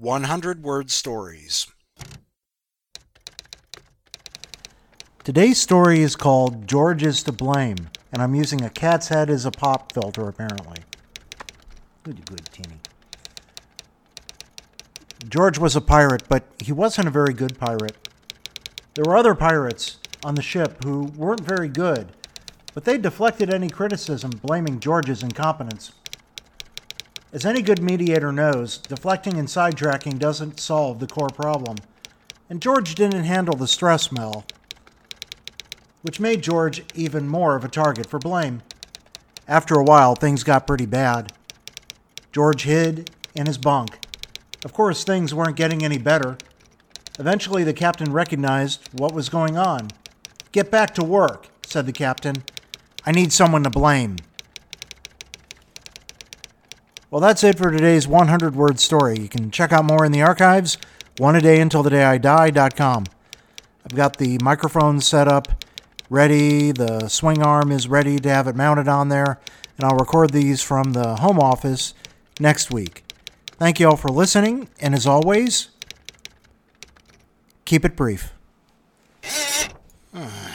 100-word stories. Today's story is called George is to Blame, and I'm using a cat's head as a pop filter, apparently. Good, Teeny. George was a pirate, but he wasn't a very good pirate. There were other pirates on the ship who weren't very good, but they deflected any criticism blaming George's incompetence. As any good mediator knows, deflecting and sidetracking doesn't solve the core problem, and George didn't handle the stress well, which made George even more of a target for blame. After a while, things got pretty bad. George hid in his bunk. Of course, things weren't getting any better. Eventually, the captain recognized what was going on. "Get back to work," said the captain. "I need someone to blame." Well, that's it for today's 100-word story. You can check out more in the archives, oneadayuntilthedayidie.com. I've got the microphone set up, ready. The swing arm is ready to have it mounted on there, and I'll record these from the home office next week. Thank you all for listening, and as always, keep it brief.